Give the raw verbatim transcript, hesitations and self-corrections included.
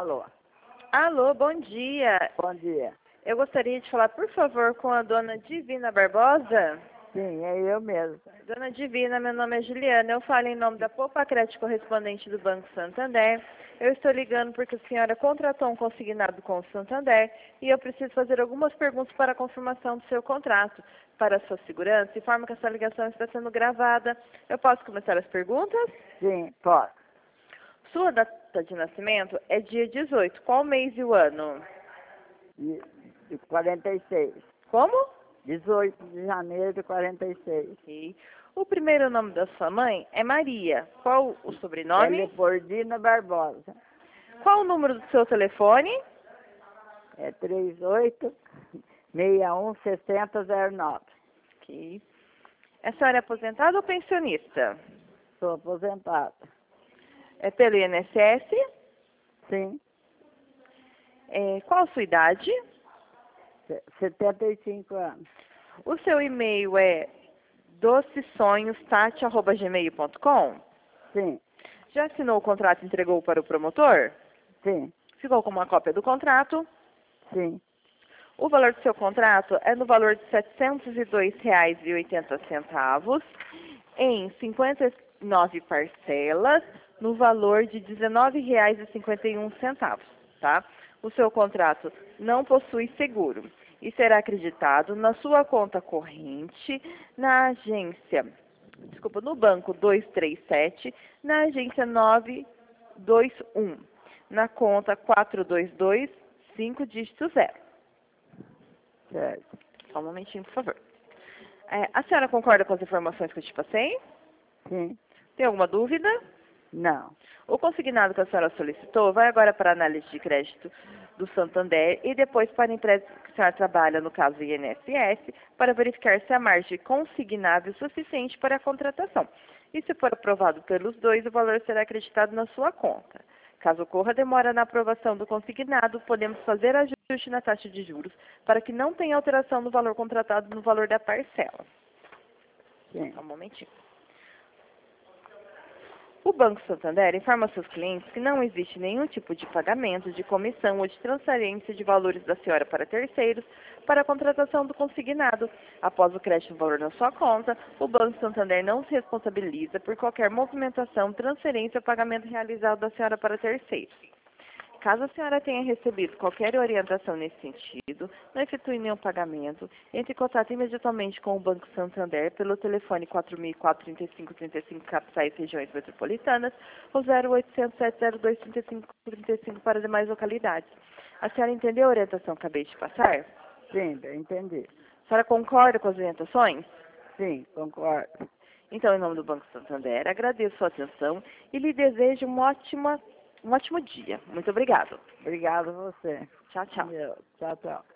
Alô. Alô, bom dia. Bom dia. Eu gostaria de falar, por favor, com a dona Divina Barbosa. Sim, é eu mesmo. Dona Divina, meu nome é Juliana. Eu falo em nome da Poupa-Crédito correspondente do Banco Santander. Eu estou ligando porque a senhora contratou um consignado com o Santander e eu preciso fazer algumas perguntas para a confirmação do seu contrato. Para a sua segurança, informo que essa ligação está sendo gravada. Eu posso começar as perguntas? Sim, posso. Sua data de nascimento é dia dezoito. Qual mês e o ano? De, de quarenta e seis. Como? dezoito de janeiro de quarenta e seis. Ok. O primeiro nome da sua mãe é Maria. Qual o sobrenome? Leopoldina Barbosa. Qual o número do seu telefone? É trinta e oito, sessenta e um, sessenta, zero nove. Ok. A senhora é aposentada ou pensionista? Sou aposentada. É pelo I N S S? Sim. É, qual a sua idade? Se- setenta e cinco anos. O seu e-mail é docesonhos tati arroba gmail ponto com? Sim, Já assinou o contrato e entregou para o promotor? sim, Ficou com uma cópia do contrato? sim. O valor do seu contrato é no valor de setecentos e dois reais e oitenta centavos em cinquenta e nove parcelas no valor de dezenove reais e cinquenta e um centavos, tá? O seu contrato não possui seguro e será acreditado na sua conta corrente na agência, desculpa, no banco dois três sete, na agência nove dois um, na conta quatro dois dois, cinco dígito zero. Certo. Só um momentinho, por favor. É, a senhora concorda com as informações que eu te passei? Sim. Tem alguma dúvida? Não. O consignado que a senhora solicitou vai agora para a análise de crédito do Santander e depois para a empresa que a senhora trabalha, no caso I N S S, para verificar se a margem consignável é suficiente para a contratação. E se for aprovado pelos dois, o valor será acreditado na sua conta. Caso ocorra demora na aprovação do consignado, podemos fazer ajuste na taxa de juros para que não tenha alteração no valor contratado no valor da parcela. Sim. Só um momentinho. O Banco Santander informa seus clientes que não existe nenhum tipo de pagamento, de comissão ou de transferência de valores da senhora para terceiros para a contratação do consignado. Após o crédito do valor na sua conta, o Banco Santander não se responsabiliza por qualquer movimentação, transferência ou pagamento realizado da senhora para terceiros. Caso a senhora tenha recebido qualquer orientação nesse sentido, não efetue nenhum pagamento, entre em contato imediatamente com o Banco Santander pelo telefone quatro mil e quatro, trinta e cinco, trinta e cinco, capitais e regiões metropolitanas, ou zero oitocentos, sete zero dois, trinta e cinco, trinta e cinco para demais localidades. A senhora entendeu a orientação que acabei de passar? Sim, eu entendi. A senhora concorda com as orientações? Sim, concordo. Então, em nome do Banco Santander, agradeço a sua atenção e lhe desejo uma ótima, um ótimo dia. Muito obrigado. Obrigado a você. Tchau, tchau. Meu, tchau, tchau.